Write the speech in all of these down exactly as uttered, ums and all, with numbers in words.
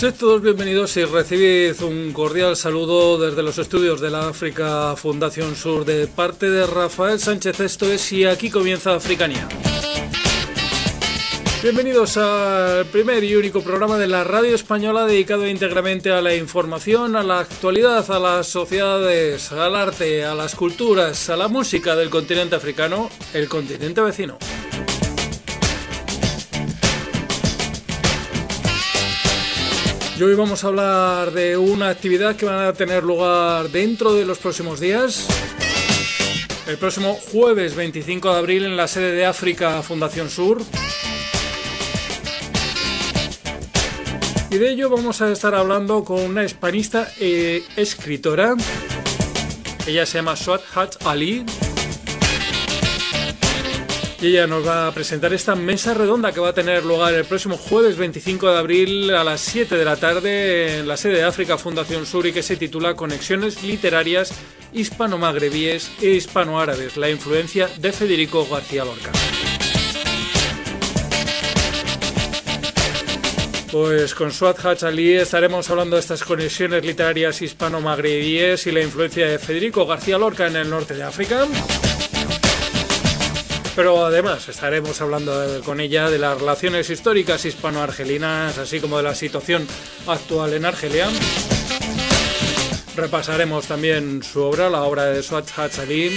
Sed todos bienvenidos y recibid un cordial saludo desde los estudios de la África Fundación Sur de parte de Rafael Sánchez. Esto es Y aquí comienza Africania. Bienvenidos al primer y único programa de la radio española dedicado íntegramente a la información, a la actualidad, a las sociedades, al arte, a las culturas, a la música del continente africano, el continente vecino. Y hoy vamos a hablar de una actividad que va a tener lugar dentro de los próximos días. El próximo jueves veinticinco de abril en la sede de África Fundación Sur. Y de ello vamos a estar hablando con una hispanista e escritora. Ella se llama Swat Haj Ali. Y ella nos va a presentar esta mesa redonda que va a tener lugar el próximo jueves veinticinco de abril a las siete de la tarde en la sede de África Fundación Sur y que se titula Conexiones literarias hispano-magrebíes e hispano-árabes, la influencia de Federico García Lorca. Pues con Swat Haj Ali estaremos hablando de estas conexiones literarias hispano-magrebíes y la influencia de Federico García Lorca en el norte de África. Pero además estaremos hablando con ella de las relaciones históricas hispano-argelinas, así como de la situación actual en Argelia. Repasaremos también su obra, la obra de Swat Haj Ali.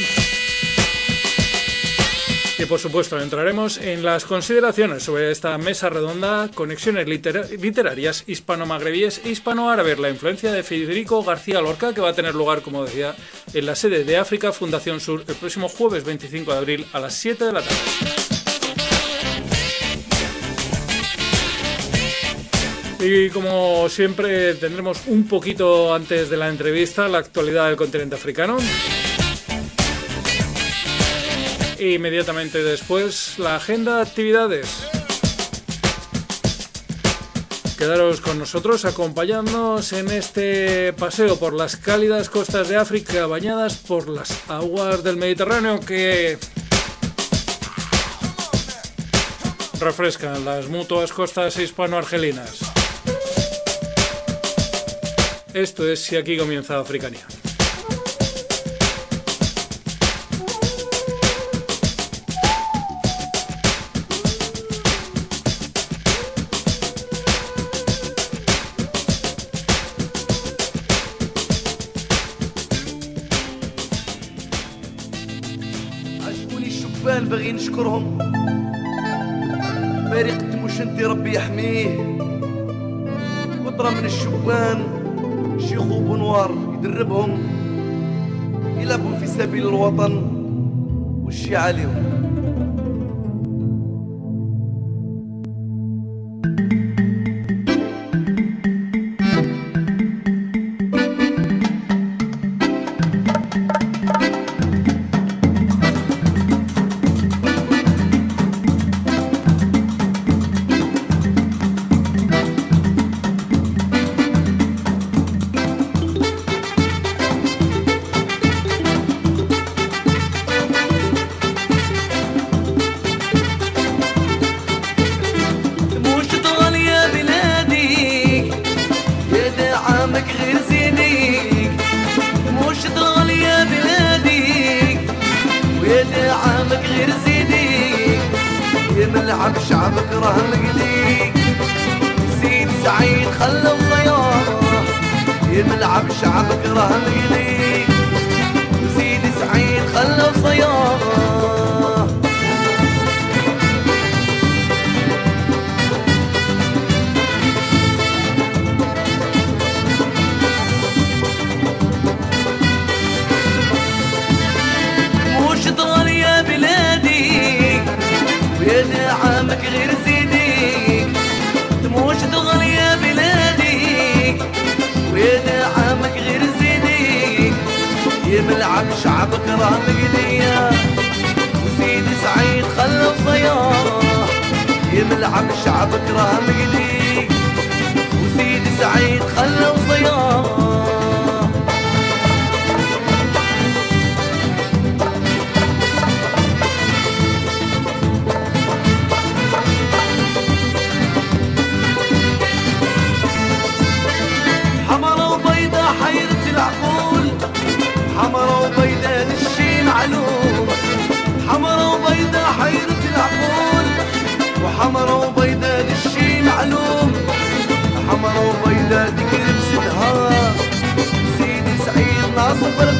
Y por supuesto entraremos en las consideraciones sobre esta mesa redonda, conexiones liter- literarias hispano-magrebíes e hispano-árabes, la influencia de Federico García Lorca, que va a tener lugar, como decía, en la sede de África Fundación Sur el próximo jueves veinticinco de abril a las siete de la tarde. Y como siempre tendremos un poquito antes de la entrevista la actualidad del continente africano. E inmediatamente después la agenda de actividades. Quedaros con nosotros acompañándonos en este paseo por las cálidas costas de África bañadas por las aguas del Mediterráneo que refrescan las mutuas costas hispano-argelinas. Esto es Y aquí comienza Africania. باغي نشكرهم فريق تموشنتي ربي يحميه وطرة من الشبان شيخ بنوار يدربهم يلعبوا في سبيل الوطن والشي عليهم.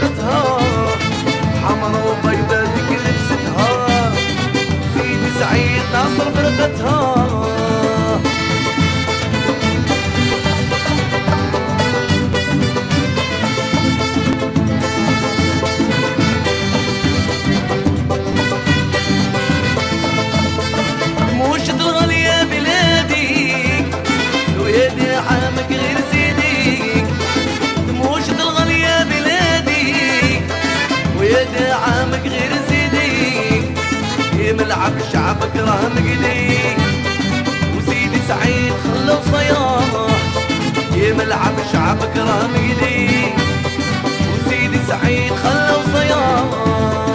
فرقتها حمرا وبيضا ذيك لبستها سيدي سعيد ناصر فرقتها موشد الغالية بلادي ويدي عامك غير زيديك موشد الغالية بلادي ويدي عامك غير زيديك يملعب شعبك راه مقديك وسيدي سعيد خلى وصياح يملعب شعبك راه مقديك وسيدي سعيد خلى وصياح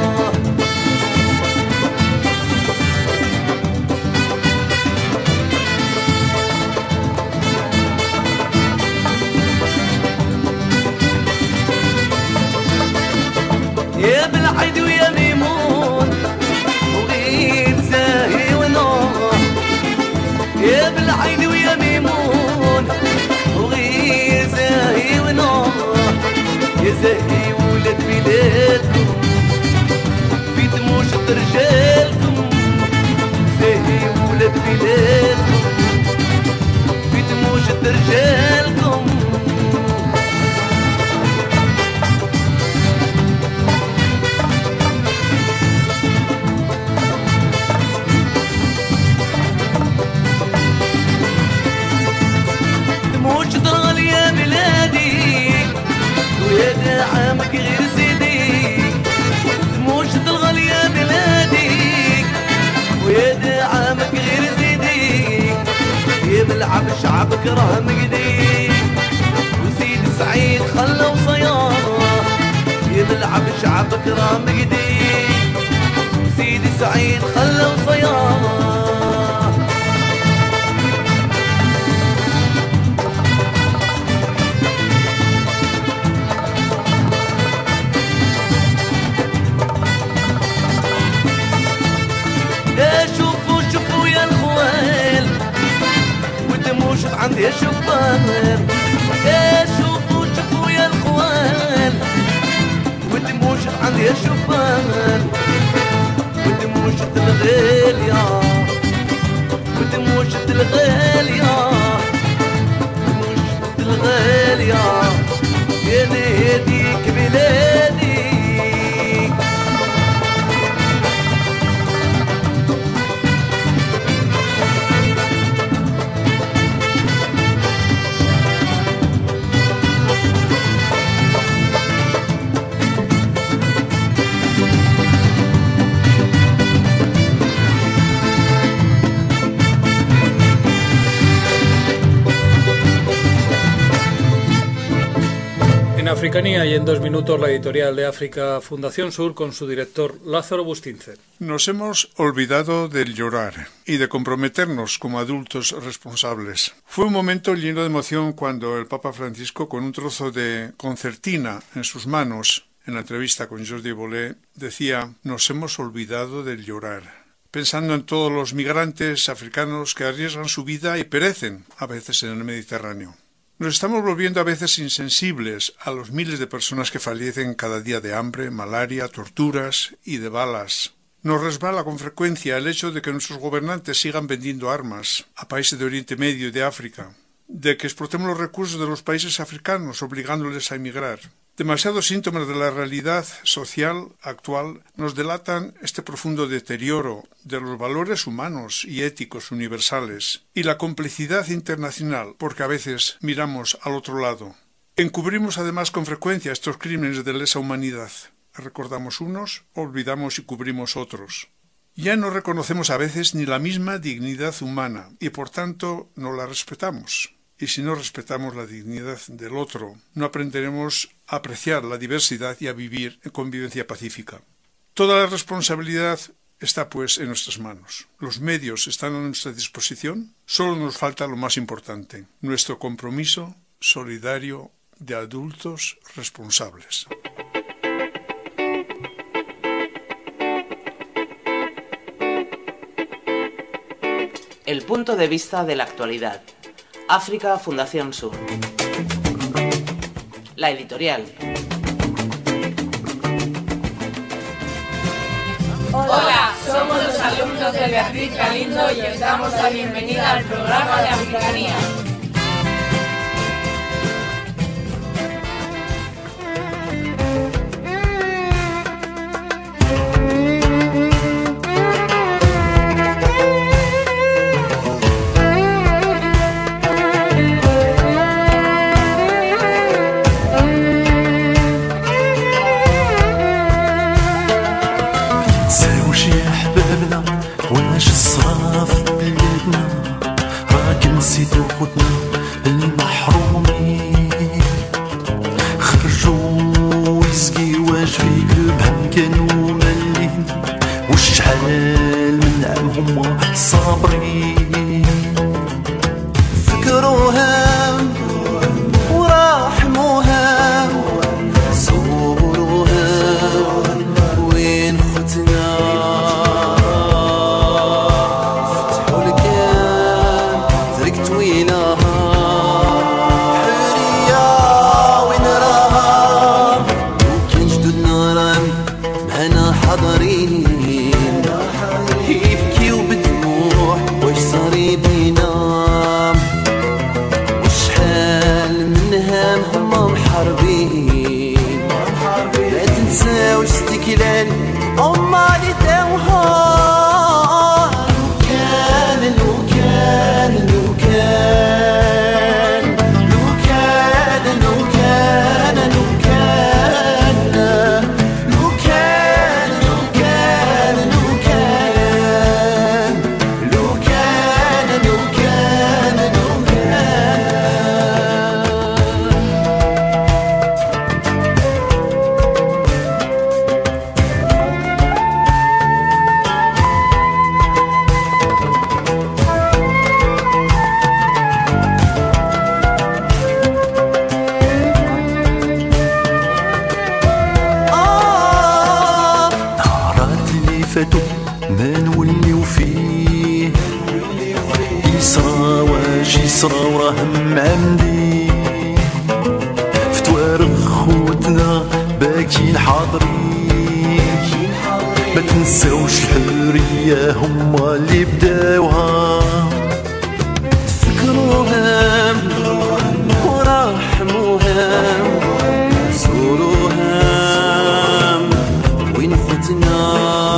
يا بالعيد ويا ميمون وغير زاهي ونور يا بالعيد ويا ميمون وغير زاهي ونور يا زاهي ولد بلادكم في دموشة رجالكم زاهي ولد بلادكم في دموشة رجالكم موجد الغالية بلادي ويا عامك غير زيديك موجد الغالية بلادي ويا عامك غير زيديك يملعب شعبك راه مقديك وسيدي سعيد خلى وصياح يملعب شعبك راه مقديك وسيدي سعيد خلى وصياح شوفوا شوفوا يا الخوال ودموشت عندي شبان يا شوفوا شوفوا يا الخوال ودموشت عندي شبان ودموشت الغالية ودموشت الغالية ودموشت الغالية يا ناديك بلادي Africanía y en dos minutos la editorial de África Fundación Sur con su director Lázaro Bustince. Nos hemos olvidado del llorar y de comprometernos como adultos responsables. Fue un momento lleno de emoción cuando el Papa Francisco, con un trozo de concertina en sus manos, en la entrevista con Jordi Bolé, decía: nos hemos olvidado del llorar, pensando en todos los migrantes africanos que arriesgan su vida y perecen a veces en el Mediterráneo. Nos estamos volviendo a veces insensibles a los miles de personas que fallecen cada día de hambre, malaria, torturas y de balas. Nos resbala con frecuencia el hecho de que nuestros gobernantes sigan vendiendo armas a países de Oriente Medio y de África, de que explotemos los recursos de los países africanos obligándoles a emigrar. Demasiados síntomas de la realidad social actual nos delatan este profundo deterioro de los valores humanos y éticos universales y la complicidad internacional, porque a veces miramos al otro lado. Encubrimos además con frecuencia estos crímenes de lesa humanidad. Recordamos unos, olvidamos y cubrimos otros. Ya no reconocemos a veces ni la misma dignidad humana y por tanto no la respetamos. Y si no respetamos la dignidad del otro, no aprenderemos a apreciar la diversidad y a vivir en convivencia pacífica. Toda la responsabilidad está pues en nuestras manos. Los medios están a nuestra disposición. Solo nos falta lo más importante: nuestro compromiso solidario de adultos responsables. El punto de vista de la actualidad. África Fundación Sur. La editorial. Beatriz Galindo y os damos la bienvenida al programa de Africanía. واش الصراف بلادنا راك نسيتو خوتنا المحرومين خرجوا يسقيوا في قلوبهم كانوا مالين وشحال من عام هما صابرين فكروها ورحموها صوروها وين خوتنا ما نوليو فيه يسرى واش يسرى وراهم عمدي في توارق خوتنا باكين حاضرين ما تنساوش الحرية هما اللي بداوها تفكروها ورحموها زوروها وين خوتنا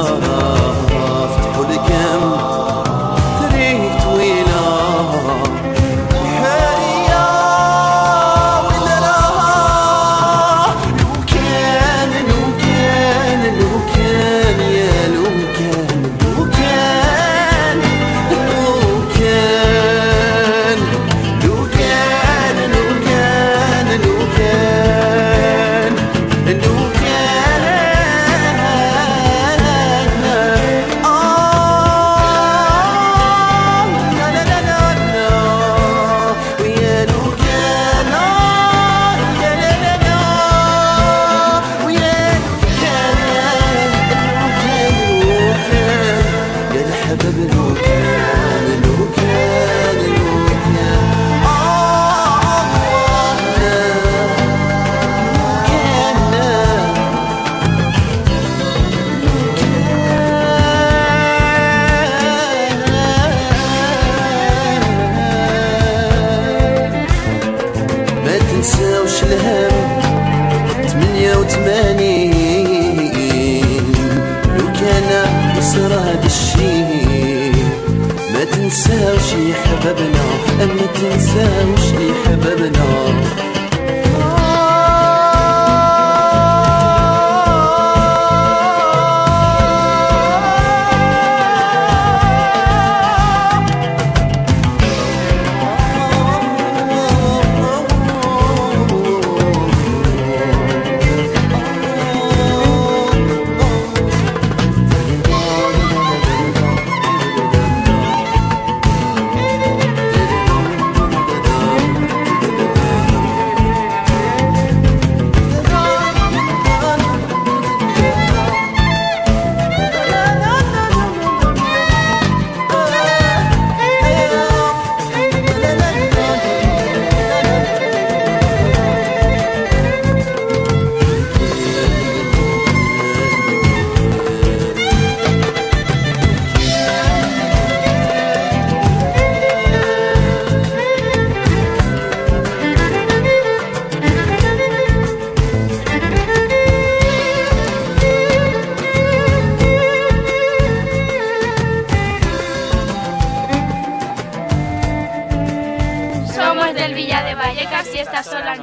ما تنساوش لي حبابنا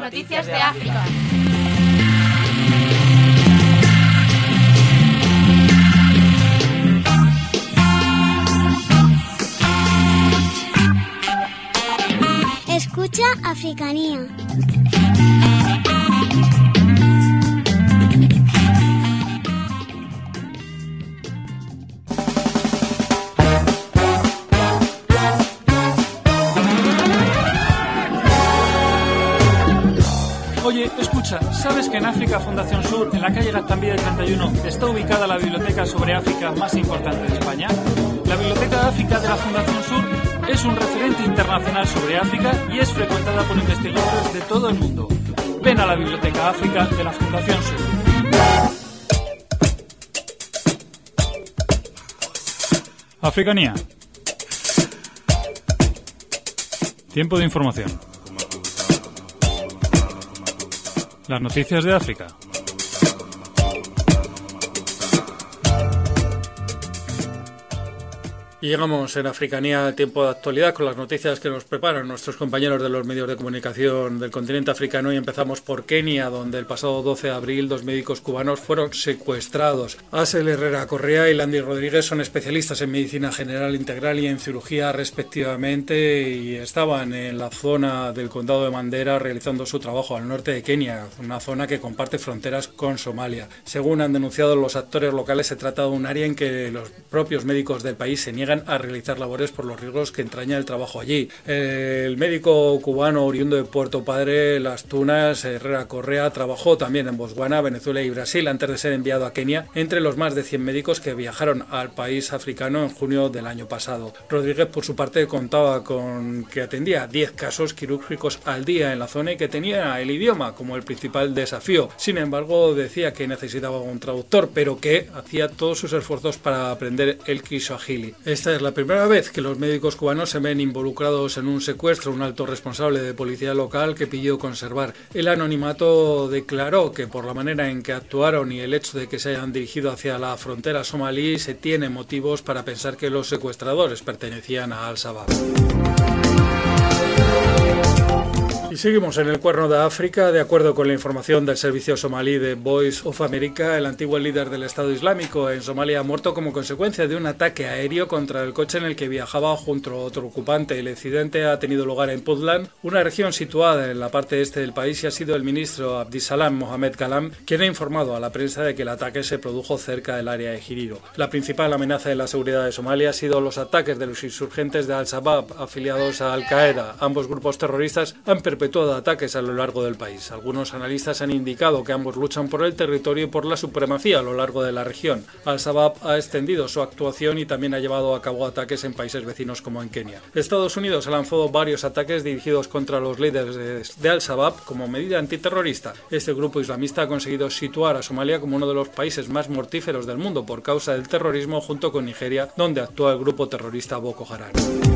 noticias de África. Escucha Africanía. Oye, escucha, ¿sabes que en África Fundación Sur, en la calle Gaztambide treinta y uno, está ubicada la biblioteca sobre África más importante de España? La Biblioteca de África de la Fundación Sur es un referente internacional sobre África y es frecuentada por investigadores de todo el mundo. Ven a la Biblioteca África de la Fundación Sur. Africanía. Tiempo de información. Las noticias de África. Y llegamos en Africanía al tiempo de actualidad con las noticias que nos preparan nuestros compañeros de los medios de comunicación del continente africano, y empezamos por Kenia, donde el pasado doce de abril dos médicos cubanos fueron secuestrados. Asel Herrera Correa y Landy Rodríguez son especialistas en medicina general integral y en cirugía respectivamente, y estaban en la zona del condado de Mandera realizando su trabajo al norte de Kenia, una zona que comparte fronteras con Somalia. Según han denunciado los actores locales, se trata de un área en que los propios médicos del país se niegan a realizar labores por los riesgos que entraña el trabajo allí. El médico cubano oriundo de Puerto Padre, Las Tunas, Herrera Correa, trabajó también en Botswana, Venezuela y Brasil antes de ser enviado a Kenia, entre los más de cien médicos que viajaron al país africano en junio del año pasado. Rodríguez, por su parte, contaba con que atendía diez casos quirúrgicos al día en la zona y que tenía el idioma como el principal desafío. Sin embargo, decía que necesitaba un traductor, pero que hacía todos sus esfuerzos para aprender el kiswahili. Esta es la primera vez que los médicos cubanos se ven involucrados en un secuestro. Un alto responsable de policía local, que pidió conservar el anonimato, declaró que por la manera en que actuaron y el hecho de que se hayan dirigido hacia la frontera somalí, se tiene motivos para pensar que los secuestradores pertenecían a Al-Shabaab. Y seguimos en el Cuerno de África. De acuerdo con la información del servicio somalí de Voice of America, el antiguo líder del Estado Islámico en Somalia ha muerto como consecuencia de un ataque aéreo contra el coche en el que viajaba junto a otro ocupante. El incidente ha tenido lugar en Puntland, una región situada en la parte este del país, y ha sido el ministro Abdisalam Mohamed Kalam quien ha informado a la prensa de que el ataque se produjo cerca del área de Jiriro. La principal amenaza de la seguridad de Somalia ha sido los ataques de los insurgentes de Al-Shabaab, afiliados a Al-Qaeda. Ambos grupos terroristas han perpetuado de ataques a lo largo del país. Algunos analistas han indicado que ambos luchan por el territorio y por la supremacía a lo largo de la región. Al-Shabaab ha extendido su actuación y también ha llevado a cabo ataques en países vecinos como en Kenia. Estados Unidos ha lanzado varios ataques dirigidos contra los líderes de, de Al-Shabaab como medida antiterrorista. Este grupo islamista ha conseguido situar a Somalia como uno de los países más mortíferos del mundo por causa del terrorismo, junto con Nigeria, donde actúa el grupo terrorista Boko Haram.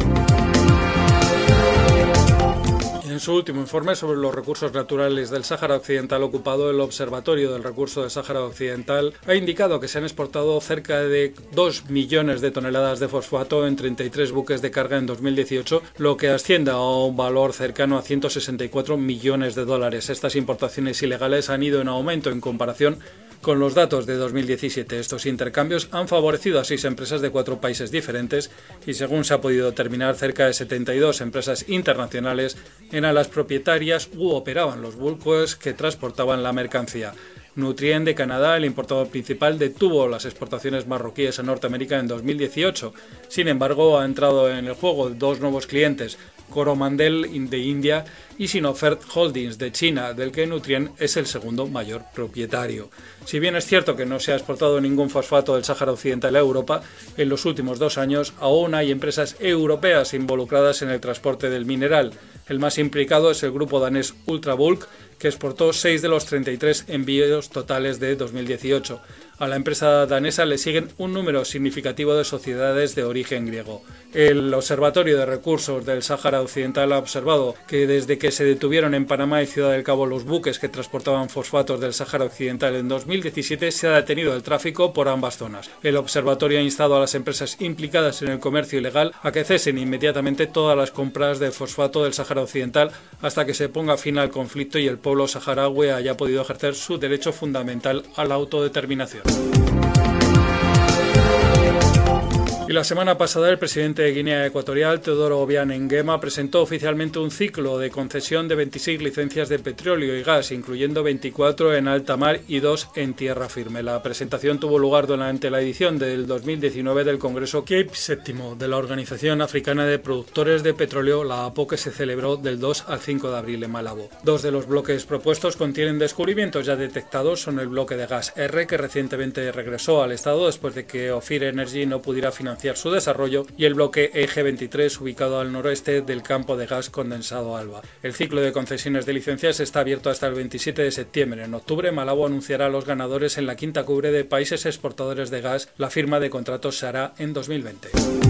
En su último informe sobre los recursos naturales del Sáhara Occidental ocupado, el Observatorio del Recurso del Sáhara Occidental ha indicado que se han exportado cerca de dos millones de toneladas de fosfato en treinta y tres buques de carga en dos mil dieciocho, lo que asciende a un valor cercano a ciento sesenta y cuatro millones de dólares. Estas importaciones ilegales han ido en aumento en comparación con los datos de dos mil diecisiete. Estos intercambios han favorecido a seis empresas de cuatro países diferentes y, según se ha podido determinar, cerca de setenta y dos empresas internacionales eran las propietarias u operaban los buques que transportaban la mercancía. Nutrien de Canadá, el importador principal, detuvo las exportaciones marroquíes a Norteamérica en dos mil dieciocho. Sin embargo, ha entrado en el juego dos nuevos clientes: Coromandel de India y Sinofert Holdings de China, del que Nutrien es el segundo mayor propietario. Si bien es cierto que no se ha exportado ningún fosfato del Sáhara Occidental a Europa, en los últimos dos años aún hay empresas europeas involucradas en el transporte del mineral. El más implicado es el grupo danés Ultrabulk, que exportó seis de los treinta y tres envíos totales de dos mil dieciocho. A la empresa danesa le siguen un número significativo de sociedades de origen griego. El Observatorio de Recursos del Sáhara Occidental ha observado que desde que se detuvieron en Panamá y Ciudad del Cabo los buques que transportaban fosfatos del Sáhara Occidental en dos mil diecisiete, se ha detenido el tráfico por ambas zonas. El observatorio ha instado a las empresas implicadas en el comercio ilegal a que cesen inmediatamente todas las compras de fosfato del Sáhara Occidental hasta que se ponga fin al conflicto y el pueblo saharaui haya podido ejercer su derecho fundamental a la autodeterminación. Y la semana pasada el presidente de Guinea Ecuatorial, Teodoro Obiang Nguema, presentó oficialmente un ciclo de concesión de veintiséis licencias de petróleo y gas, incluyendo veinticuatro en alta mar y dos en tierra firme. La presentación tuvo lugar durante la edición del dos mil diecinueve del Congreso Cape séptimo de la Organización Africana de Productores de Petróleo, la A P O, que se celebró del dos al cinco de abril en Malabo. Dos de los bloques propuestos contienen descubrimientos ya detectados. Son el bloque de gas R, que recientemente regresó al Estado después de que Ophir Energy no pudiera financiar su desarrollo, y el bloque E G veintitrés, ubicado al noroeste del campo de gas condensado Alba. El ciclo de concesiones de licencias está abierto hasta el veintisiete de septiembre. En octubre, Malabo anunciará a los ganadores en la quinta cumbre de países exportadores de gas. La firma de contratos se hará en dos mil veinte.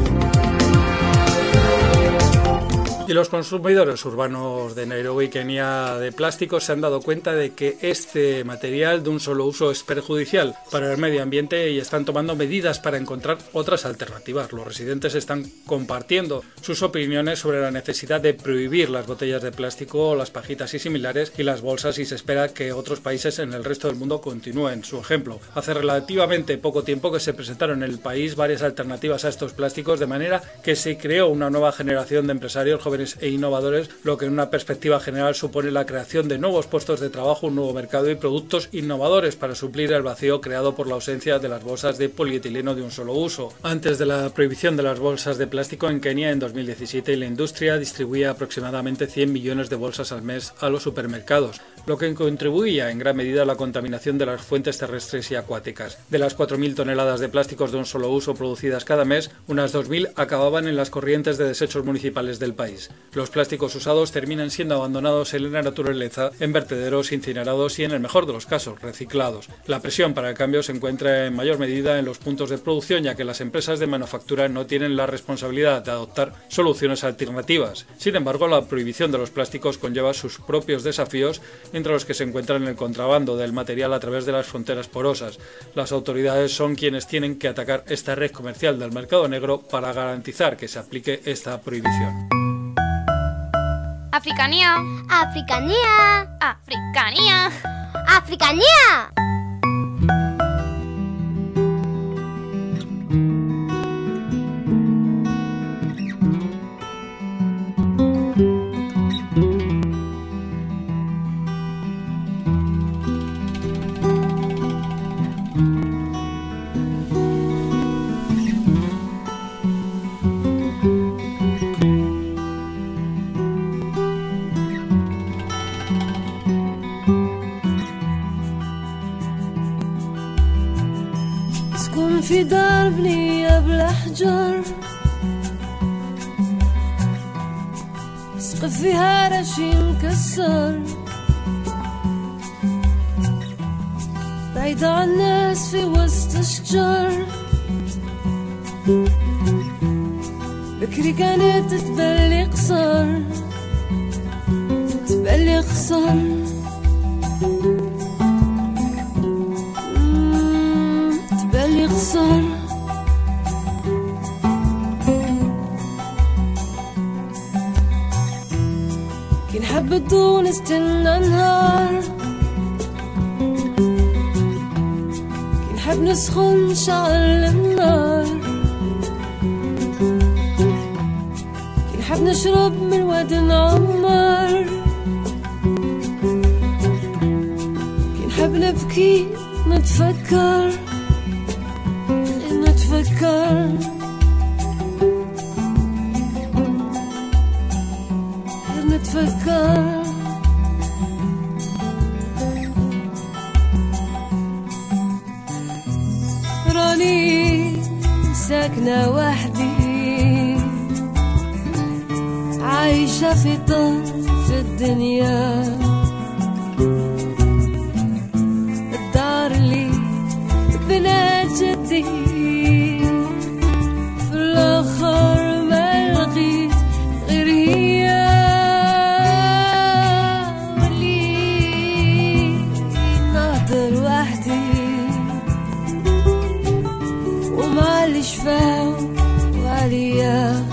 Y los consumidores urbanos de Nairobi, Kenia, de plásticos se han dado cuenta de que este material de un solo uso es perjudicial para el medio ambiente y están tomando medidas para encontrar otras alternativas. Los residentes están compartiendo sus opiniones sobre la necesidad de prohibir las botellas de plástico, las pajitas y similares y las bolsas, y se espera que otros países en el resto del mundo continúen su ejemplo. Hace relativamente poco tiempo que se presentaron en el país varias alternativas a estos plásticos, de manera que se creó una nueva generación de empresarios jóvenes e innovadores, lo que en una perspectiva general supone la creación de nuevos puestos de trabajo, un nuevo mercado y productos innovadores para suplir el vacío creado por la ausencia de las bolsas de polietileno de un solo uso. Antes de la prohibición de las bolsas de plástico en Kenia en dos mil diecisiete, la industria distribuía aproximadamente cien millones de bolsas al mes a los supermercados, lo que contribuía en gran medida a la contaminación de las fuentes terrestres y acuáticas. De las cuatro mil toneladas de plásticos de un solo uso producidas cada mes, unas dos mil acababan en las corrientes de desechos municipales del país. Los plásticos usados terminan siendo abandonados en la naturaleza, en vertederos, incinerados y, en el mejor de los casos, reciclados. La presión para el cambio se encuentra en mayor medida en los puntos de producción, ya que las empresas de manufactura no tienen la responsabilidad de adoptar soluciones alternativas. Sin embargo, la prohibición de los plásticos conlleva sus propios desafíos, entre los que se encuentran el contrabando del material a través de las fronteras porosas. Las autoridades son quienes tienen que atacar esta red comercial del mercado negro para garantizar que se aplique esta prohibición. Africanía. Africanía. Africanía. Africanía. في دار بنية بلا حجر سقف فيها رشي مكسر بعيدة عن الناس في وسط الشجر بكري كانت تبلي قصر تبلي قصر قصر كي نحب الضو نستنى نهار كي نحب نسخن نشعل النار كي نحب نشرب من واد نعمر كي نحب نبكي نتفكر نتفكر نتفكر راني ساكنة وحدي عايشة في طرف الدنيا جدي في الآخر ما لقيت غير هي واللي ناطر وحدي وما لي شفاو وعليا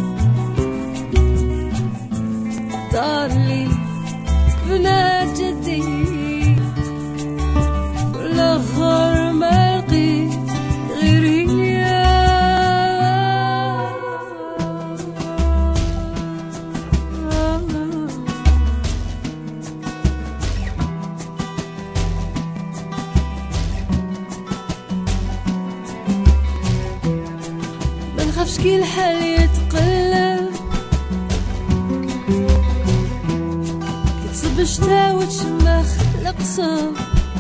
دار لي بنات جدي والآخر ما لقيت غير هي ما نخافش كي الحال يتقلب كي تصب الشتا وتشمخ القصب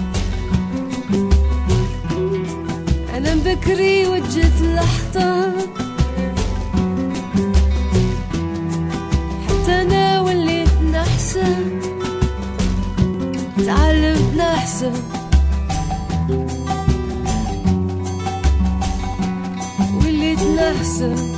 أنا بكري وجت الحطب حتى أنا وليت نحسب تعلمت نحسب وليت نحسب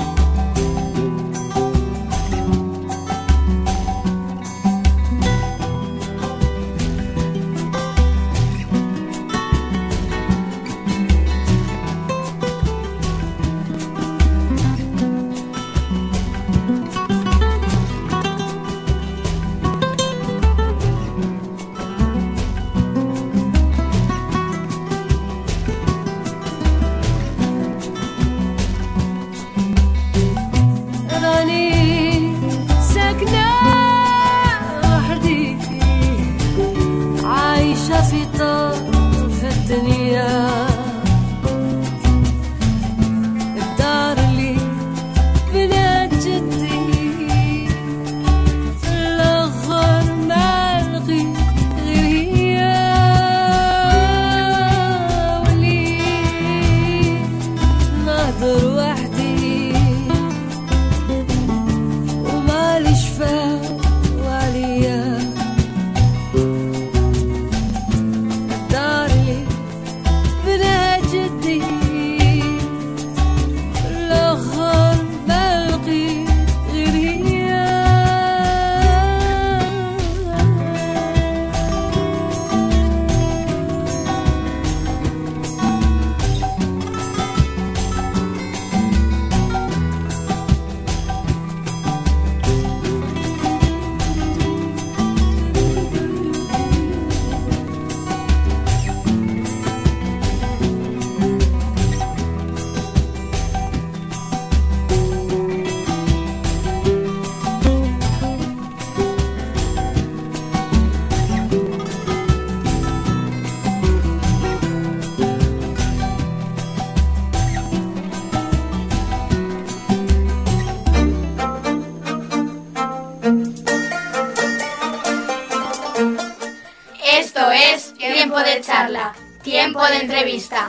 Esto es Tiempo de Charla, Tiempo de Entrevista.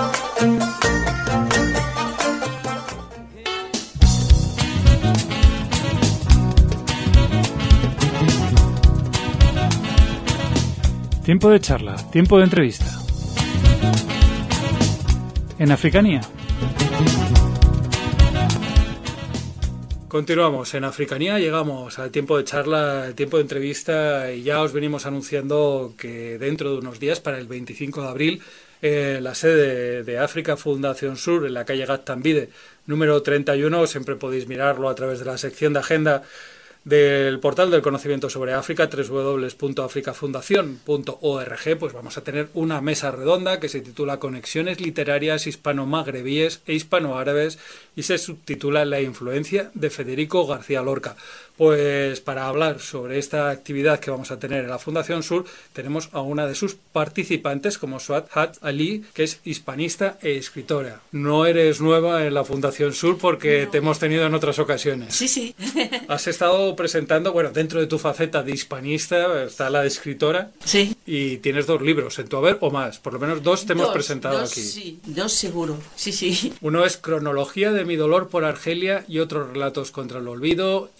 Tiempo de charla, tiempo de entrevista. En Africanía. Continuamos en Africanía, llegamos al tiempo de charla, al tiempo de entrevista y ya os venimos anunciando que dentro de unos días, para el veinticinco de abril, eh, la sede de África Fundación Sur, en la calle Gatambide, número treinta y uno, siempre podéis mirarlo a través de la sección de agenda del portal del conocimiento sobre África, doble u doble u doble u punto africa fundación punto org, pues vamos a tener una mesa redonda que se titula Conexiones literarias hispano-magrebíes e hispano-árabes y se subtitula La influencia de Federico García Lorca. Pues para hablar sobre esta actividad que vamos a tener en la Fundación Sur, tenemos a una de sus participantes, como Suad Hat Ali, que es hispanista e escritora. No eres nueva en la Fundación Sur porque no. Te hemos tenido en otras ocasiones. Sí, sí. Has estado presentando, bueno, dentro de tu faceta de hispanista está la de escritora. Sí. Y tienes dos libros en tu haber, o más, por lo menos dos te dos, hemos presentado dos, aquí. Sí, dos seguro, sí, sí. Uno es Cronología de mi dolor por Argelia y otros relatos contra el olvido, y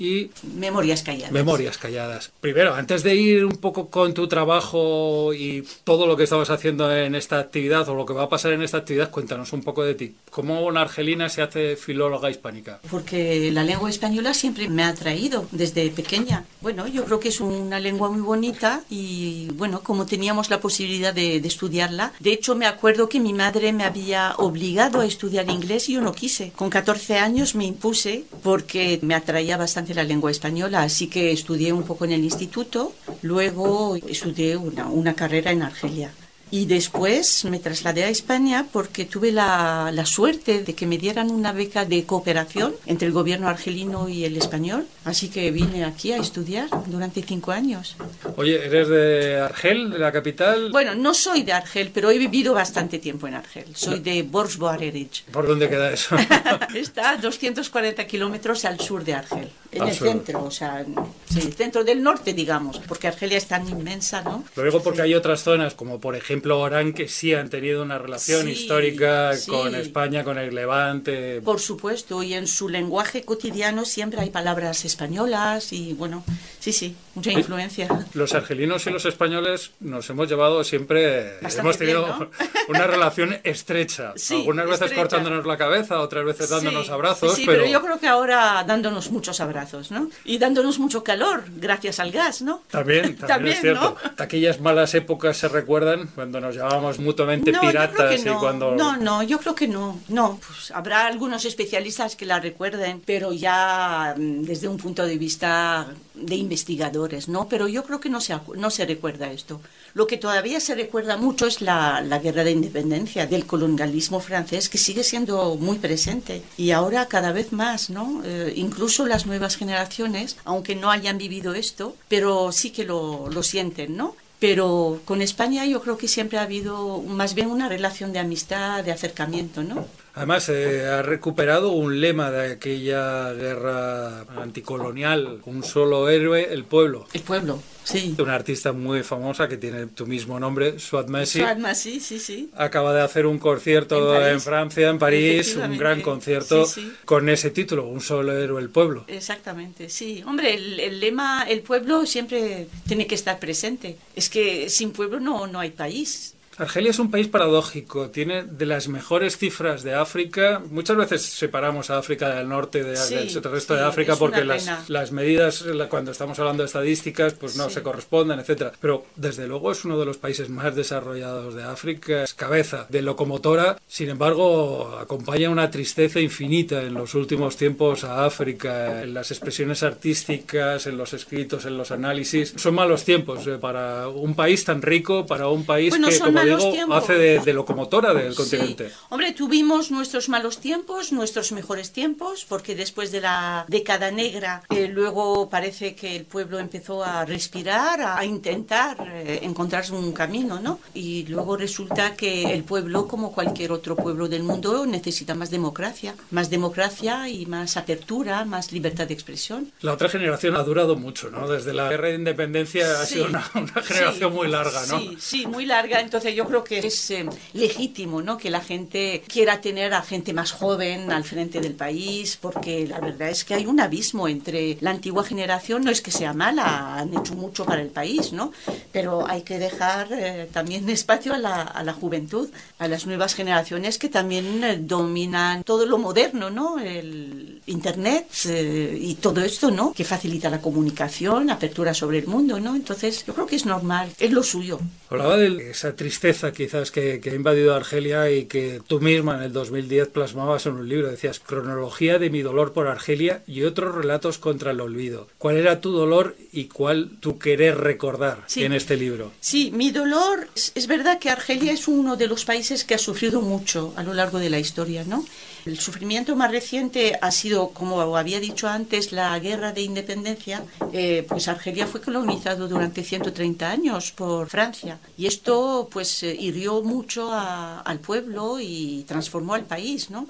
Memorias calladas. Memorias calladas. Primero, antes de ir un poco con tu trabajo y todo lo que estabas haciendo en esta actividad o lo que va a pasar en esta actividad, cuéntanos un poco de ti. ¿Cómo una argelina se hace filóloga hispánica? Porque la lengua española siempre me ha atraído desde pequeña. Bueno, yo creo que es una lengua muy bonita y, bueno, como teníamos la posibilidad de, de estudiarla, de hecho me acuerdo que mi madre me había obligado a estudiar inglés y yo no quise. Con catorce años me impuse porque me atraía bastante la lengua española, así que estudié un poco en el instituto, luego estudié una, una carrera en Argelia. Y después me trasladé a España porque tuve la, la suerte de que me dieran una beca de cooperación entre el gobierno argelino y el español. Así que vine aquí a estudiar durante cinco años. Oye, ¿eres de Argel, de la capital? Bueno, no soy de Argel, pero he vivido bastante tiempo en Argel. Soy de Borj-Boarerich. ¿Por dónde queda eso? Está a doscientos cuarenta kilómetros al sur de Argel. En al el sur. centro, o sea, en, sí, el centro del norte, digamos, porque Argelia es tan inmensa, ¿no? Lo digo porque sí. hay otras zonas, como por ejemplo Orán, que sí han tenido una relación Sí, histórica sí. con España, con el Levante. Por supuesto, y en su lenguaje cotidiano siempre hay palabras españolas y, bueno, sí, sí, mucha influencia. Los argelinos y los españoles nos hemos llevado siempre, Bastante hemos tenido bien, ¿no? una relación estrecha. Sí, Algunas veces estrecha. cortándonos la cabeza, otras veces dándonos Sí, abrazos. Sí, pero... pero yo creo que ahora dándonos muchos abrazos, ¿no? Y dándonos mucho calor, gracias al gas, ¿no? También, también, También, es cierto. ¿no? Aquellas malas épocas se recuerdan cuando nos llamábamos mutuamente No, yo creo piratas que no. y cuando... No, no, yo creo que no. No, pues habrá algunos especialistas que la recuerden, pero ya mm, desde un punto de vista de investigadores, ¿no? Pero yo creo que no se, acu- no se recuerda esto. Lo que todavía se recuerda mucho es la, la guerra de independencia, del colonialismo francés, que sigue siendo muy presente. Y ahora cada vez más, ¿no? Eh, incluso las nuevas generaciones, aunque no hayan vivido esto, pero sí que lo, lo sienten, ¿no? Pero con España yo creo que siempre ha habido más bien una relación de amistad, de acercamiento, ¿no? Además, eh, ha recuperado un lema de aquella guerra anticolonial, un solo héroe, el pueblo. El pueblo, sí. Una artista muy famosa que tiene tu mismo nombre, Suad Messi. Suad Messi, sí, sí. Acaba de hacer un concierto En en, París. Francia, en París, un Efectivamente. gran concierto Sí, sí. con ese título, un solo héroe, el pueblo. Exactamente, sí. Hombre, el, el lema, el pueblo siempre tiene que estar presente. Es que sin pueblo no, no hay país. Argelia es un país paradójico, tiene de las mejores cifras de África. Muchas veces separamos a África del norte de, Sí, del resto sí, de África es porque una las, pena. las medidas, la- cuando estamos hablando de estadísticas, pues no Sí. se corresponden, etcétera. Pero desde luego es uno de los países más desarrollados de África, es cabeza de locomotora. Sin embargo, acompaña una tristeza infinita en los últimos tiempos a África, en las expresiones artísticas, en los escritos, en los análisis. Son malos tiempos eh, para un país tan rico, para un país Bueno, que, son como malos digo, tiempos. hace de, de locomotora del Sí. continente. Hombre, tuvimos nuestros malos tiempos, nuestros mejores tiempos, porque después de la década negra, eh, luego parece que el pueblo empezó a respirar, a, a intentar eh, encontrar un camino, ¿no? Y luego resulta que el pueblo, como cualquier otro pueblo del mundo, necesita más democracia, más democracia y más apertura, más libertad de expresión. La otra generación ha durado mucho, ¿no? Desde la guerra de independencia ha Sí, sido una, una generación sí, muy larga, ¿no? Sí, sí, muy larga. Entonces yo creo que es eh, legítimo, ¿no? Que la gente quiera tener a gente más joven al frente del país, porque la verdad es que hay un abismo entre la antigua generación. No es que sea mala, han hecho mucho para el país, ¿no? Pero hay que dejar eh, también espacio a la, a la juventud, a las nuevas generaciones que también eh, dominan todo lo moderno, ¿no? El Internet eh, y todo esto, ¿no? Que facilita la comunicación, apertura sobre el mundo, ¿no? Entonces yo creo que es normal, es lo suyo. Hablaba de esa tristeza quizás que, que ha invadido Argelia y que tú misma en el dos mil diez plasmabas en un libro. Decías, cronología de mi dolor por Argelia y otros relatos contra el olvido. ¿Cuál era tu dolor y cuál tu querer recordar Sí. en este libro? Sí, mi dolor, es, es verdad que Argelia es uno de los países que ha sufrido mucho a lo largo de la historia, ¿no? El sufrimiento más reciente ha sido, como había dicho antes, la guerra de independencia. Eh, pues Argelia fue colonizado durante ciento treinta años por Francia y esto pues eh, hirió mucho a- al pueblo y transformó al país, ¿no?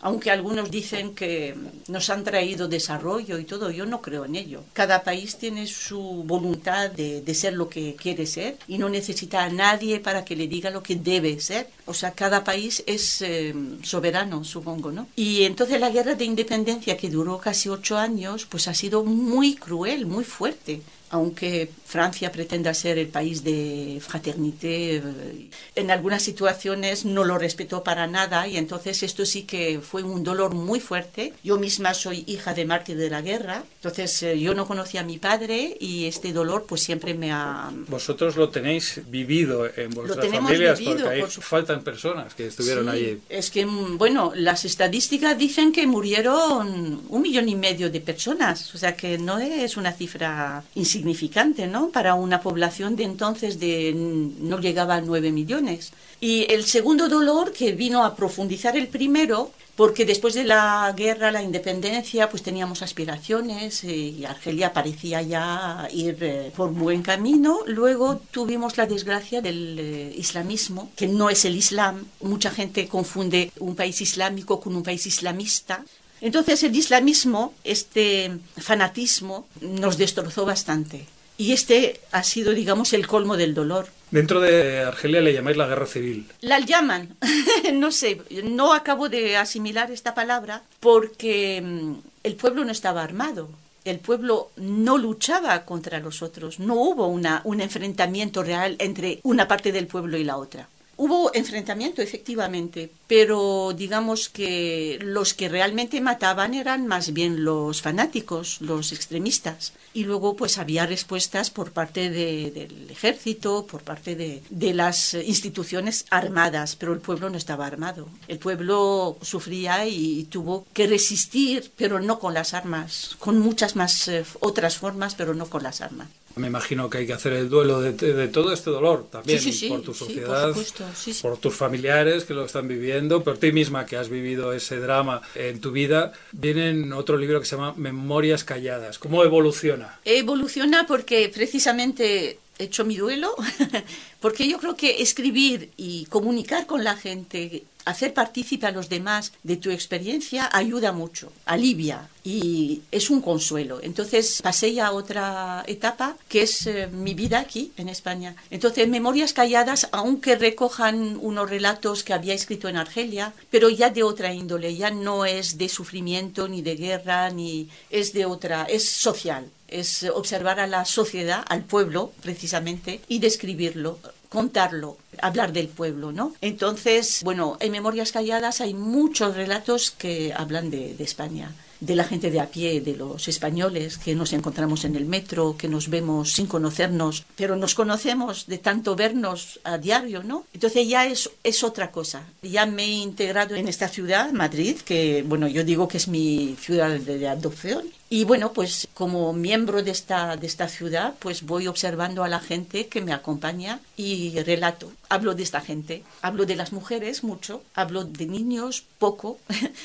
Aunque algunos dicen que nos han traído desarrollo y todo, yo no creo en ello. Cada país tiene su voluntad de, de ser lo que quiere ser y no necesita a nadie para que le diga lo que debe ser. O sea, cada país es eh, soberano, supongo, ¿no? Y entonces la guerra de independencia, que duró casi ocho años, pues ha sido muy cruel, muy fuerte. Aunque Francia pretenda ser el país de fraternité, en algunas situaciones no lo respetó para nada y entonces esto sí que fue un dolor muy fuerte. Yo misma soy hija de mártir de la guerra, entonces eh, yo no conocía a mi padre y este dolor pues siempre me ha... Vosotros lo tenéis vivido en vuestras lo tenemos familias, vivido, porque ahí por su... faltan personas que estuvieron sí, allí. Es que, bueno, las estadísticas dicen que murieron un millón y medio de personas, o sea que no es una cifra insignificante. significante, ¿no? Para una población de entonces de no llegaba a nueve millones. Y el segundo dolor, que vino a profundizar el primero, porque después de la guerra, la independencia, pues teníamos aspiraciones eh, y Argelia parecía ya ir eh, por buen camino. Luego tuvimos la desgracia del eh, islamismo, que no es el Islam. Mucha gente confunde un país islámico con un país islamista. Entonces el islamismo, este fanatismo, nos destrozó bastante. Y este ha sido, digamos, el colmo del dolor. Dentro de Argelia le llamáis la guerra civil. La llaman, no sé, no acabo de asimilar esta palabra porque el pueblo no estaba armado. El pueblo no luchaba contra los otros. No hubo una, un enfrentamiento real entre una parte del pueblo y la otra. Hubo enfrentamiento, efectivamente, pero digamos que los que realmente mataban eran más bien los fanáticos, los extremistas. Y luego pues había respuestas por parte de, del ejército, por parte de, de las instituciones armadas, pero el pueblo no estaba armado. El pueblo sufría y tuvo que resistir, pero no con las armas, con muchas más eh, otras formas, pero no con las armas. Me imagino que hay que hacer el duelo de, de, de todo este dolor también, sí, sí, sí, por tu sí, sociedad, por supuesto, sí, sí. por tus familiares que lo están viviendo, por ti misma que has vivido ese drama en tu vida. Viene en otro libro que se llama Memorias calladas. ¿Cómo evoluciona? Evoluciona porque precisamente he hecho mi duelo, porque yo creo que escribir y comunicar con la gente, hacer partícipe a los demás de tu experiencia ayuda mucho, alivia y es un consuelo. Entonces pasé ya a otra etapa que es eh, mi vida aquí en España. Entonces Memorias calladas, aunque recojan unos relatos que había escrito en Argelia, pero ya de otra índole, ya no es de sufrimiento ni de guerra, ni es de otra, es social. Es observar a la sociedad, al pueblo, precisamente, y describirlo, contarlo, hablar del pueblo, ¿no? Entonces, bueno, en Memorias calladas hay muchos relatos que hablan de, de España, de la gente de a pie, de los españoles que nos encontramos en el metro, que nos vemos sin conocernos, pero nos conocemos de tanto vernos a diario, ¿no? Entonces ya es, es otra cosa. Ya me he integrado en esta ciudad, Madrid, que, bueno, yo digo que es mi ciudad de, de adopción. Y bueno, pues como miembro de esta, de esta ciudad, pues voy observando a la gente que me acompaña y relato. Hablo de esta gente, hablo de las mujeres mucho, hablo de niños poco,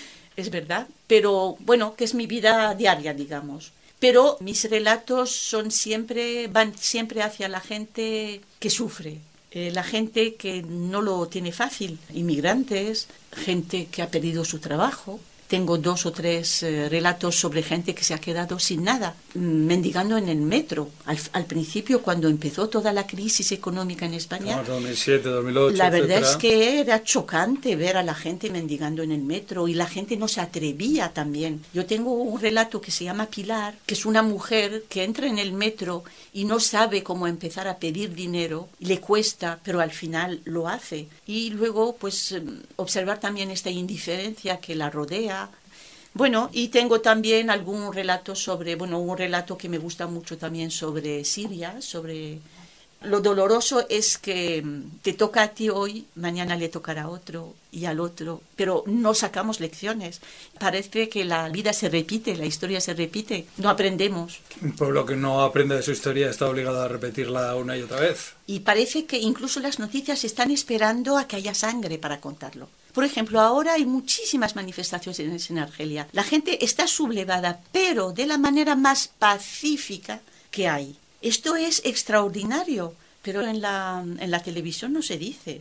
es verdad, pero bueno, que es mi vida diaria, digamos. Pero mis relatos son siempre, van siempre hacia la gente que sufre. Eh, la gente que no lo tiene fácil, inmigrantes, gente que ha perdido su trabajo. Tengo dos o tres eh, relatos sobre gente que se ha quedado sin nada, mendigando en el metro. Al, al principio, cuando empezó toda la crisis económica en España, no, dos mil siete, dos mil ocho, la verdad etcétera. Es que era chocante ver a la gente mendigando en el metro y la gente no se atrevía también. Yo tengo un relato que se llama Pilar, que es una mujer que entra en el metro y no sabe cómo empezar a pedir dinero, le cuesta, pero al final lo hace. Y luego, pues, observar también esta indiferencia que la rodea. Bueno, y tengo también algún relato sobre, bueno, un relato que me gusta mucho también sobre Siria, sobre lo doloroso es que te toca a ti hoy, mañana le tocará a otro y al otro, pero no sacamos lecciones. Parece que la vida se repite, la historia se repite, no aprendemos. Un pueblo que no aprende de su historia está obligado a repetirla una y otra vez. Y parece que incluso las noticias están esperando a que haya sangre para contarlo. Por ejemplo, ahora hay muchísimas manifestaciones en Argelia. La gente está sublevada, pero de la manera más pacífica que hay. Esto es extraordinario, pero en la, en la televisión no se dice esto.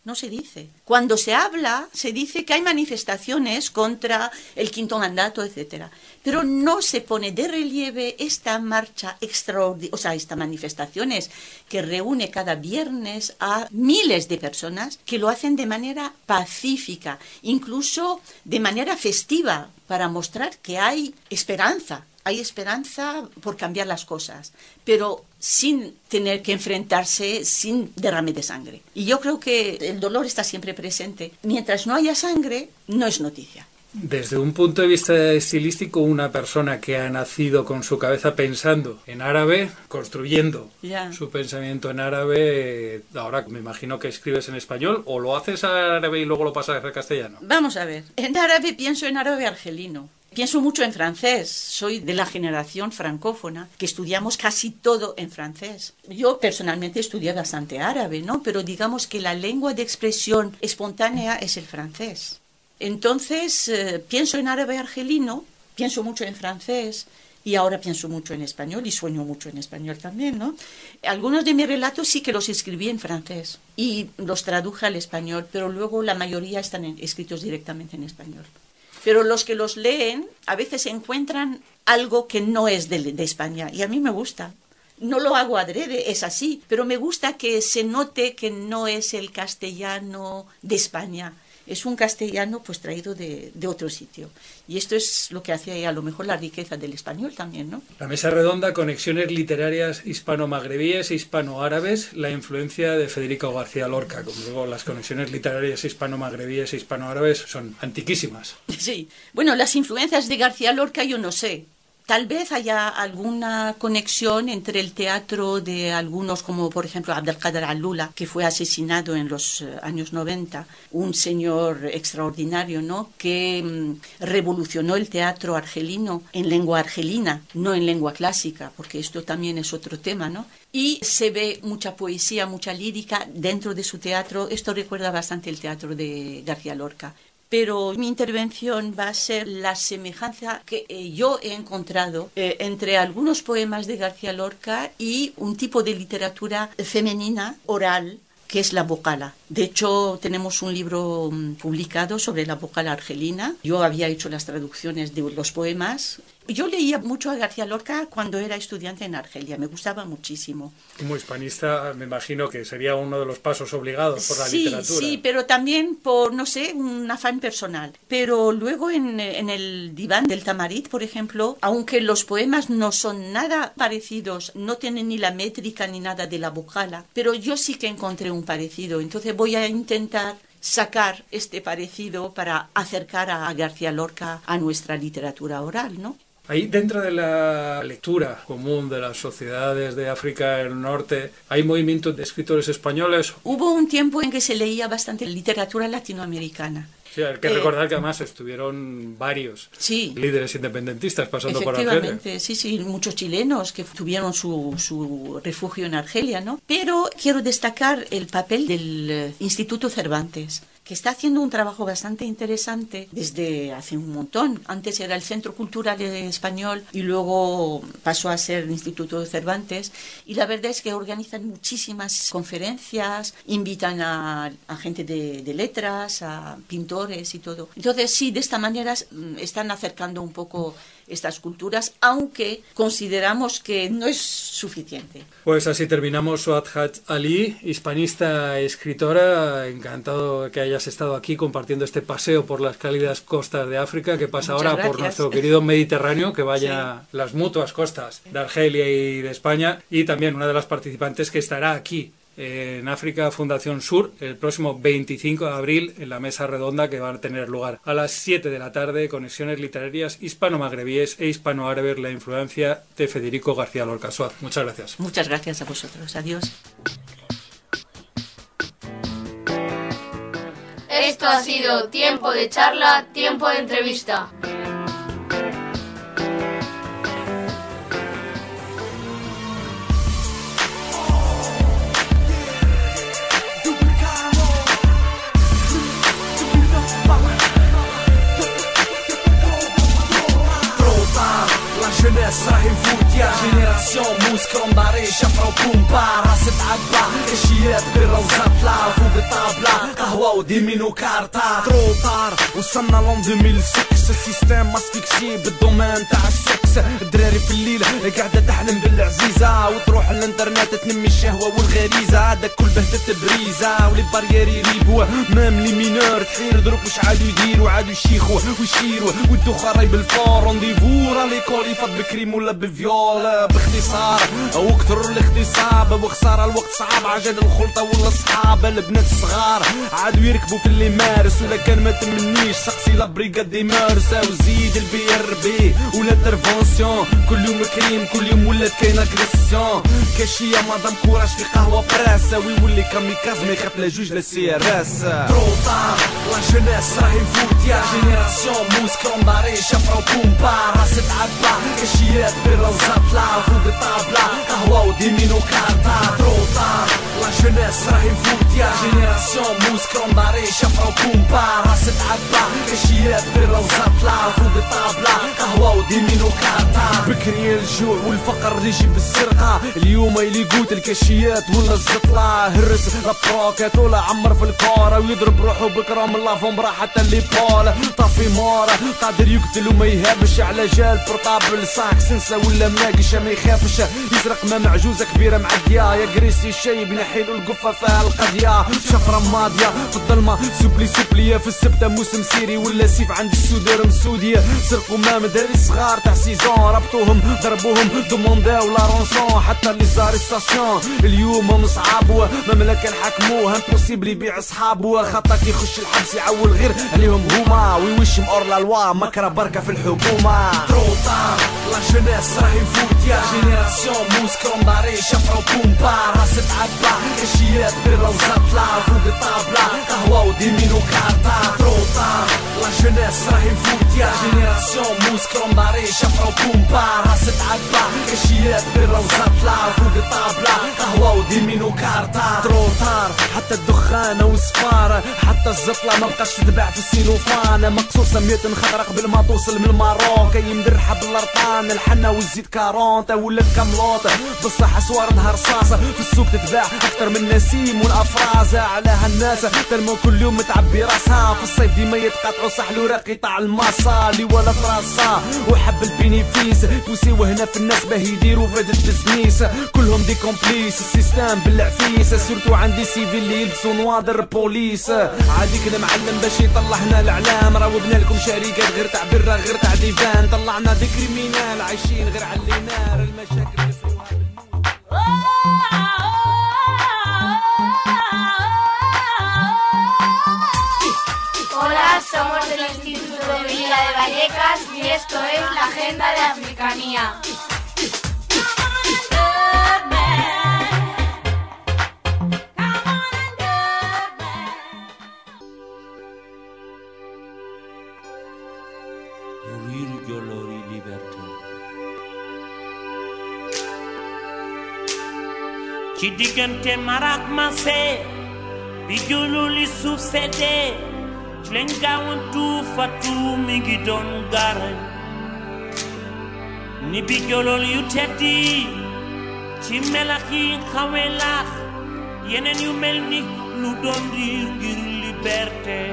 No se dice. Cuando se habla, se dice que hay manifestaciones contra el quinto mandato, etcétera. Pero no se pone de relieve esta marcha extraordinaria, o sea, estas manifestaciones que reúne cada viernes a miles de personas que lo hacen de manera pacífica, incluso de manera festiva, para mostrar que hay esperanza. Hay esperanza por cambiar las cosas, pero sin tener que enfrentarse, sin derrame de sangre. Y yo creo que el dolor está siempre presente. Mientras no haya sangre, no es noticia. Desde un punto de vista estilístico, una persona que ha nacido con su cabeza pensando en árabe, construyendo Ya. su pensamiento en árabe, ahora me imagino que escribes en español, o lo haces árabe y luego lo pasas al castellano. Vamos a ver. En árabe pienso en árabe argelino. Pienso mucho en francés. Soy de la generación francófona que estudiamos casi todo en francés. Yo personalmente estudié bastante árabe, ¿no? Pero digamos que la lengua de expresión espontánea es el francés. Entonces, eh, pienso en árabe argelino, pienso mucho en francés y ahora pienso mucho en español y sueño mucho en español también, ¿no? Algunos de mis relatos sí que los escribí en francés y los traduje al español, pero luego la mayoría están en, escritos directamente en español. Pero los que los leen a veces encuentran algo que no es de, de España y a mí me gusta. No lo hago adrede, es así, pero me gusta que se note que no es el castellano de España. Es un castellano pues traído de, de otro sitio. Y esto es lo que hace a lo mejor la riqueza del español también, ¿no? La mesa redonda, conexiones literarias hispano-magrebíes e hispano-árabes, la influencia de Federico García Lorca. Como digo, las conexiones literarias hispano-magrebíes e hispano-árabes son antiquísimas. Sí. Bueno, las influencias de García Lorca yo no sé. Tal vez haya alguna conexión entre el teatro de algunos, como por ejemplo Abdelkader Alula, que fue asesinado en los años noventa, un señor extraordinario, ¿no?, que mm, revolucionó el teatro argelino en lengua argelina, no en lengua clásica, porque esto también es otro tema, ¿no? Y se ve mucha poesía, mucha lírica dentro de su teatro. Esto recuerda bastante el teatro de García Lorca. Pero mi intervención va a ser la semejanza que eh, yo he encontrado eh, entre algunos poemas de García Lorca y un tipo de literatura femenina, oral, que es la vocala. De hecho, tenemos un libro um, publicado sobre la vocala argelina. Yo había hecho las traducciones de los poemas. Yo leía mucho a García Lorca cuando era estudiante en Argelia, me gustaba muchísimo. Como hispanista, me imagino que sería uno de los pasos obligados por la sí, literatura. Sí, pero también por, no sé, un afán personal. Pero luego en, en el diván del Tamarit, por ejemplo, aunque los poemas no son nada parecidos, no tienen ni la métrica ni nada de la vocala, pero yo sí que encontré un parecido. Entonces voy a intentar sacar este parecido para acercar a García Lorca a nuestra literatura oral, ¿no? Ahí, dentro de la lectura común de las sociedades de África del Norte, ¿hay movimientos de escritores españoles? Hubo un tiempo en que se leía bastante literatura latinoamericana. Sí, hay que eh, recordar que además estuvieron varios sí, líderes independentistas pasando por Argelia. Efectivamente, sí, sí, muchos chilenos que tuvieron su, su refugio en Argelia, ¿no? Pero quiero destacar el papel del Instituto Cervantes, que está haciendo un trabajo bastante interesante desde hace un montón. Antes era el Centro Cultural Español y luego pasó a ser el Instituto Cervantes. Y la verdad es que organizan muchísimas conferencias, invitan a, a gente de, de letras, a pintores y todo. Entonces, sí, de esta manera están acercando un poco estas culturas, aunque consideramos que no es suficiente. Pues así terminamos. Suad Haj Ali, hispanista, escritora. Encantado que hayas estado aquí compartiendo este paseo por las cálidas costas de África, que pasa Muchas ahora gracias. por nuestro querido Mediterráneo, que vaya Sí. las mutuas costas de Argelia y de España, y también una de las participantes que estará aquí en África Fundación Sur el próximo veinticinco de abril en la mesa redonda que va a tener lugar a las siete de la tarde. Conexiones literarias hispano-magrebíes e hispano-árabes, la influencia de Federico García Lorca. Suad, muchas gracias. Muchas gracias a vosotros. Adiós. Esto ha sido Tiempo de Charla, Tiempo de Entrevista. Jeunesse راهي يفوت يا جينيراسيون جينيراسيون موس كرومباري شفرة وبومبا راس تعبى كاشيات برا وزطلة فوق الطابلة قهوة وديمينو كارتا تروطار وصلنا لون ألفين وستة سيستم اسفيكسي بالدومين تاع السكس الدراري في الليل قاعدة تحلم بالعزيزة وتروح الانترنت تنمي الشهوة والغريزة هذا كل بهتة بريزة ولي باريير يريبوا مام لي مينور تحير دروك واش عادو يديروا عادو يشيخوا ويشيروا ويدو راي بالفور رونديفو راه ليكول يفض بكريم ولا بفيول باختصار وكثر الاغتصاب وخسارة الوقت صعب عجل الخلطة ولا الصحاب البنات الصغار عادو يركبوا في اللي مارس ولا كان ما تمنيش سقسي لا بريغاد دي مارسا وزيد البي ار بي ولا انترفونسيون كل يوم كريم كل يوم ولات كاين اغريسيون كاشيه مادام كوراج في قهوه براسه ويولي كاميكاز ما يخاف لا جوج لا سي ار اس تروطار لا جونيس راهي نفوت يا جينيراسيون موس كرومباري شفرة وبومبا راس تعبى كاشيات برا وزطلة فوق الطابلة قهوة وديمينو كارتا تروطار لا جونيس راهي نفوت يا جينيراسيون موس كرومباري شفرة وبومبا راس تعبى كاشيات برا وزطلة فوق الطابلة قهوة وديمينو كارتا بكري الجوع والفقر اللي يجي بالسرقة اليوم اللي قوت الكاشيات ولا الزطلة هرس لابروكات ولا عمر في الكورة ويضرب روحو بكرة من لافومبرا حتى اللي بول طافي مورا قادر يقتل وما يهابش على جال بورطابل ساك سنسة ولا مناقشة ما يخافش يسرق ما معجوزة كبيرة معدية يا قريسي الشايب ينحيلو القفة فيها القضية شفرة ماضية في الظلمة سوبلي سوبلية في السبتة موسم سيري ولا سيف عند السودر مسودية سرقوا ما مداري صغار تاع سيزون ربطوهم ضربوهم دومونداو لا رونسون حتى لي زاريستاسيون اليوم هم صعاب مملكة نحكموه امبوسيبل يبيع صحابو خاطر كي يخش الحبس يعول غير عليهم هما ويوشم اور لا لوا مكره بركه في الحكومه تروطار لا جونيس راهي نفوت يا جينيراسيون موس كرومباري شفرة وبومبا راس تعبى كاشيات برا وزطلة فوق الطابلة قهوة وديمينو كارتا تروطار لا جونيس راهي نفوت يا جينيراسيون موس كرومباري شفرة وبومبا راس تعبى كاشيات برا وزطلة فوق الطابلة قهوة وديمينو كارتا تروطار حتى الدخانة والسفارة حتى الزطلة ما بقاش تتباع في السيلوفان مقصوصة مية خضرة قبل ما توصل من الماروك كي مدرحة بالارطان الحنة والزيت كارونتا ولا الكاملوط بصح سواردها رصاصة في السوق تتباع اكتر من نسيم والافراز على هالناس تلمو كل يوم متعبي راسها في الصيف ديما يتقاطعوا صحلو قطاع الماصة لي ولا فراسة وحب البينيفيس بوسيو هنا في الناس باه يديروا فهاد البزنيس كلهم دي كومبليس السيستم بالعفيس سورتو عندي سيفي اللي يلبسوا نواضر بوليس عاديك المعلم باش يطلع هنا الاعلام راوبنا لكم شركات غير تاع برا غير تاع ديفان طلعنا دي كريمينال عايشين غير على اللي نار المشاكل Hola, somos del Instituto de Villa de Vallecas y esto es la Agenda de Africanía. ci diggante marak mase bi julu li suuf seddee ci leen gaawantu fatu mi ngi doon garañ ni bi jolol yu teddi ci melax yi xawe laax yeneen yu mel ni lu doon riir ngir liberté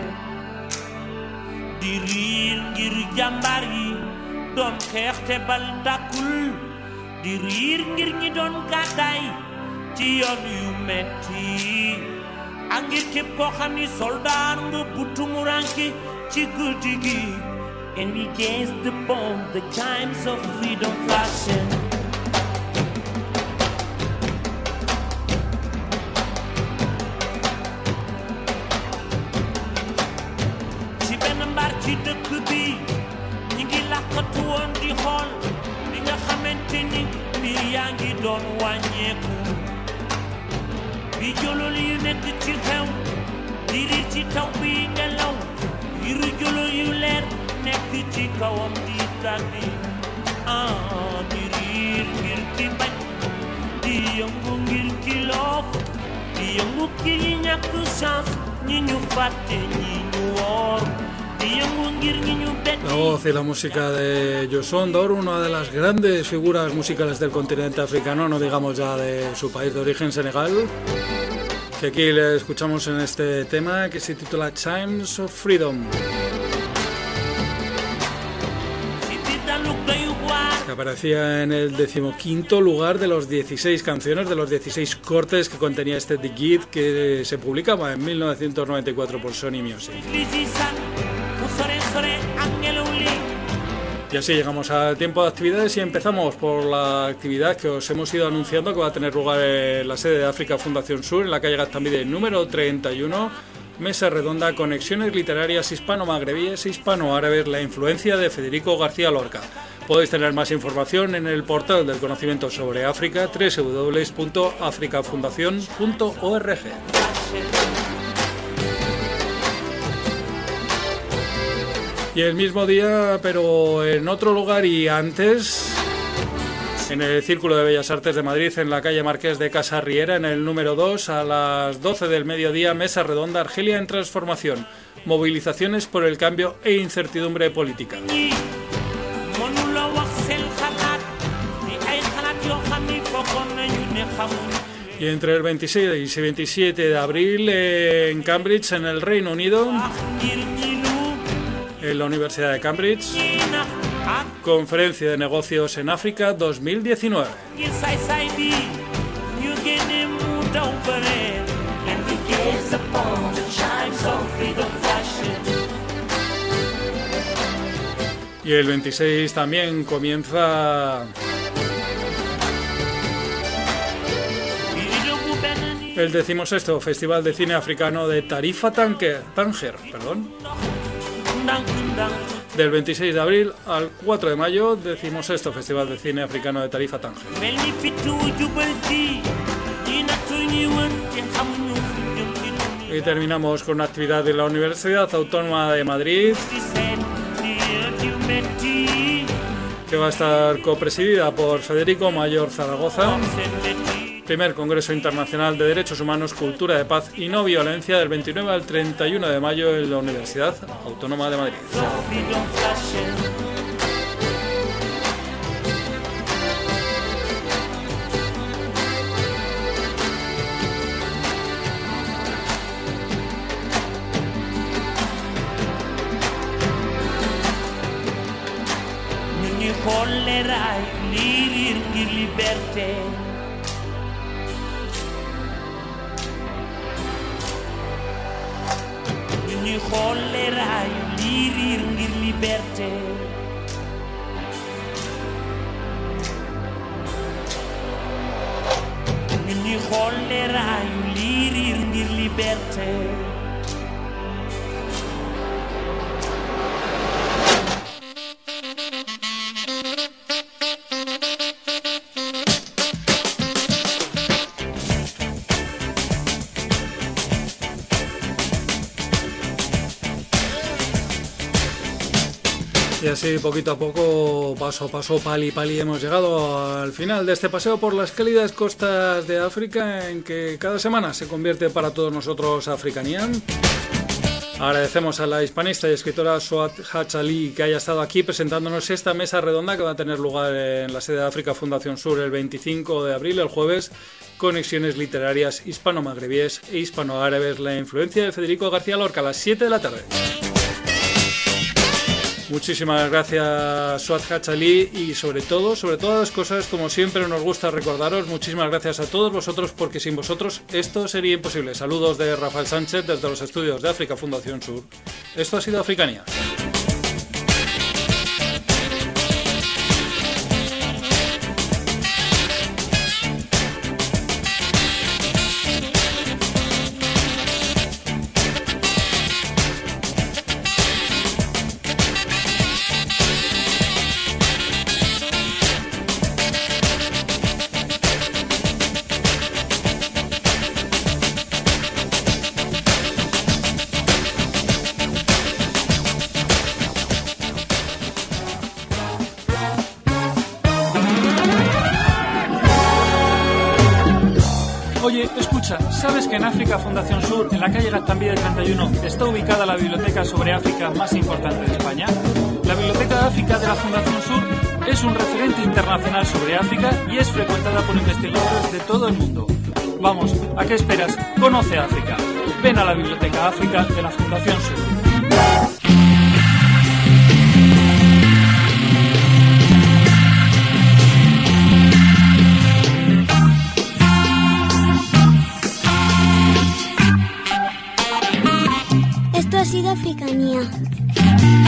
di riir ngir jàmbaar yi doon xeex te bal tàkkul di riir ngir ñi doon gàddaay ci yoon yu metti ak ngir képp koo xam ni soldaar nga bu tumuranke ci guddi gi and we gazed upon the times of freedom flashing ci benn mbar ci dëkk bi ñi ngi làqatu woon di xool li nga xamante ni mbir yaa ngi doon wàññeeku bi jolol yu nekk ci xew di riir ci taw bi ngelaw yiru jolol yu leer nekk ci kawam di tàggi ah di riir ngir ki bañ di yëngu ngir ki loof di yëngu ki ñi ñàkk chance ñi ñu fàtte ñi ñu woor di yëngu ngir ñi ñu bett voz y la música de Youssou N'Dour, una de las grandes figuras musicales del continente africano, no digamos ya de su país de origen, Senegal, que aquí le escuchamos en este tema que se titula Chimes of Freedom, que aparecía en el decimoquinto lugar de los dieciséis canciones, de los dieciséis cortes que contenía este The Git, que se publicaba en mil novecientos noventa y cuatro por Sony Music. Y así llegamos al tiempo de actividades y empezamos por la actividad que os hemos ido anunciando, que va a tener lugar en la sede de África Fundación Sur, en la calle Gaztambide número treinta y uno, mesa redonda, conexiones literarias hispano-magrebíes e hispano-árabes, la influencia de Federico García Lorca. Podéis tener más información en el portal del conocimiento sobre África, doble u doble u doble u punto africa fundación punto org. Y el mismo día, pero en otro lugar y antes, en el Círculo de Bellas Artes de Madrid, en la calle Marqués de Casarriera, en el número dos, a las doce del mediodía, mesa redonda, Argelia en transformación, movilizaciones por el cambio e incertidumbre política. Y entre el veintiséis y veintisiete de abril, eh, en Cambridge, en el Reino Unido, en la Universidad de Cambridge, Conferencia de Negocios en África dos mil diecinueve. Y el veintiséis también comienza el decimosexto Festival de Cine Africano de Tarifa Tánger, Tánger, perdón. Del veintiséis de abril al cuatro de mayo, decimosexto Festival de Cine Africano de Tarifa Tánger. Y terminamos con una actividad de la Universidad Autónoma de Madrid, que va a estar copresidida por Federico Mayor Zaragoza. Primer Congreso Internacional de Derechos Humanos, Cultura de Paz y No Violencia, del veintinueve al treinta y uno de mayo en la Universidad Autónoma de Madrid. Xolleraay lii riir ngir liberté ñun ñuy xolleraay lii riir ngir liberté Y así, poquito a poco, paso a paso, pali pali, hemos llegado al final de este paseo por las cálidas costas de África, en que cada semana se convierte para todos nosotros Africanía. Agradecemos a la hispanista y escritora Suad Hachali que haya estado aquí presentándonos esta mesa redonda que va a tener lugar en la sede de África Fundación Sur el veinticinco de abril, el jueves. Conexiones literarias hispano-magrebíes e hispano-árabes, la influencia de Federico García Lorca, a las siete de la tarde. Muchísimas gracias, Suad Hachali, y sobre todo, sobre todas las cosas, como siempre nos gusta recordaros, muchísimas gracias a todos vosotros, porque sin vosotros esto sería imposible. Saludos de Rafael Sánchez desde los estudios de África Fundación Sur. Esto ha sido Africanía. Oye, escucha, ¿sabes que en África Fundación Sur, en la calle Gaztambide treinta y uno, está ubicada la biblioteca sobre África más importante de España? La Biblioteca África de la Fundación Sur es un referente internacional sobre África y es frecuentada por investigadores de todo el mundo. Vamos, ¿a qué esperas? Conoce África. Ven a la Biblioteca África de la Fundación Sur. Esto ha sido Africanía.